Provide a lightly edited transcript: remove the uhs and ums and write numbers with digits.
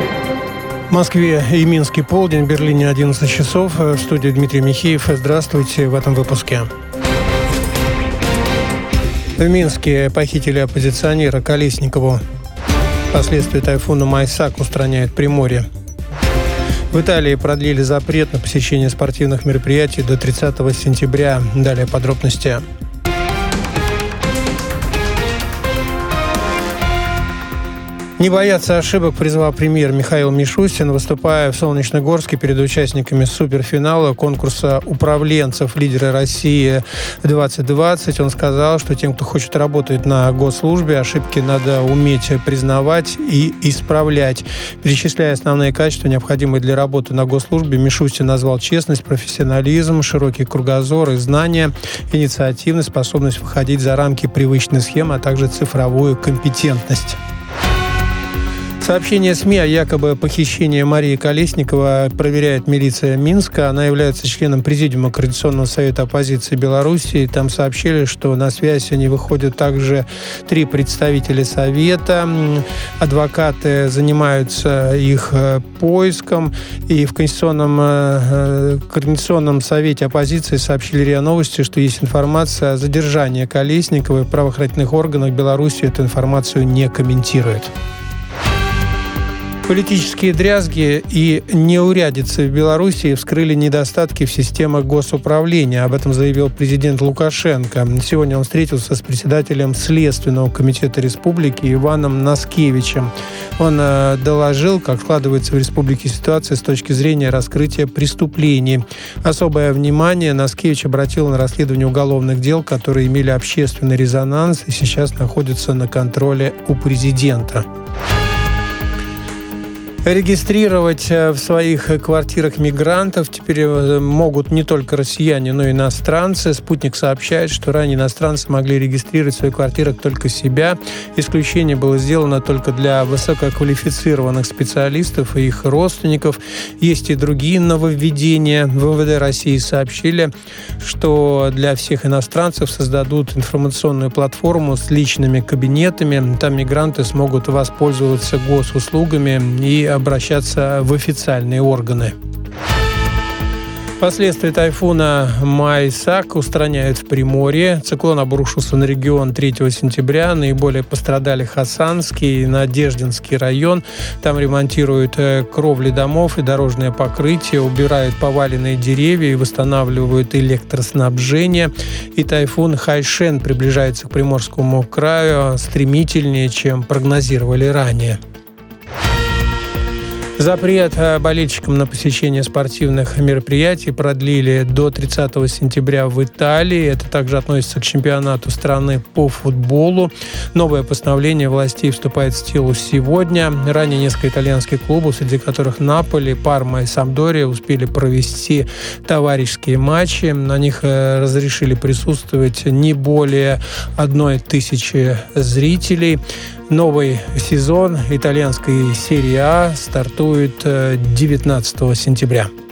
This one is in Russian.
В Москве и Минске полдень, в Берлине 11 часов. В студии Дмитрий Михеев. Здравствуйте в этом выпуске. В Минске похитили оппозиционера Колесникову. Последствия тайфуна Майсак устраняет Приморье. В Италии продлили запрет на посещение спортивных мероприятий до 30 сентября. Далее подробности. Не бояться ошибок призвал премьер Михаил Мишустин, выступая в Солнечногорске перед участниками суперфинала конкурса управленцев «Лидеры России-2020». Он сказал, что тем, кто хочет работать на госслужбе, ошибки надо уметь признавать и исправлять. Перечисляя основные качества, необходимые для работы на госслужбе, Мишустин назвал честность, профессионализм, широкий кругозор и знания, инициативность, способность выходить за рамки привычной схемы, а также цифровую компетентность. Сообщение СМИ о якобы похищении Марии Колесниковой проверяет милиция Минска. Она является членом президиума Координационного совета оппозиции Беларуси. Там сообщили, что на связь они выходят также 3 представителя совета. Адвокаты занимаются их поиском. И в Координационном совете оппозиции сообщили РИА Новости, что есть информация о задержании Колесниковой. В правоохранительных органах Беларуси эту информацию не комментируют. Политические дрязги и неурядицы в Беларуси вскрыли недостатки в системах госуправления. Об этом заявил президент Лукашенко. Сегодня он встретился с председателем Следственного комитета республики Иваном Наскевичем. Он доложил, как складывается в республике ситуация с точки зрения раскрытия преступлений. Особое внимание Наскевич обратил на расследование уголовных дел, которые имели общественный резонанс и сейчас находятся на контроле у президента. Регистрировать в своих квартирах мигрантов теперь могут не только россияне, но и иностранцы. «Спутник» сообщает, что ранее иностранцы могли регистрировать в своих квартирах только себя. Исключение было сделано только для высококвалифицированных специалистов и их родственников. Есть и другие нововведения. В МВД России сообщили, что для всех иностранцев создадут информационную платформу с личными кабинетами. Там мигранты смогут воспользоваться госуслугами и обращаться в официальные органы. Последствия тайфуна Майсак устраняют в Приморье. Циклон обрушился на регион 3 сентября. Наиболее пострадали Хасанский и Надеждинский район. Там ремонтируют кровли домов и дорожное покрытие, убирают поваленные деревья и восстанавливают электроснабжение. И тайфун Хайшен приближается к Приморскому краю стремительнее, чем прогнозировали ранее. Запрет болельщикам на посещение спортивных мероприятий продлили до 30 сентября в Италии. Это также относится к чемпионату страны по футболу. Новое постановление властей вступает в силу сегодня. Ранее несколько итальянских клубов, среди которых Наполи, Парма и Сампдория, успели провести товарищеские матчи. На них разрешили присутствовать не более 1000 зрителей. Новый сезон итальянской серии А стартует 19 сентября.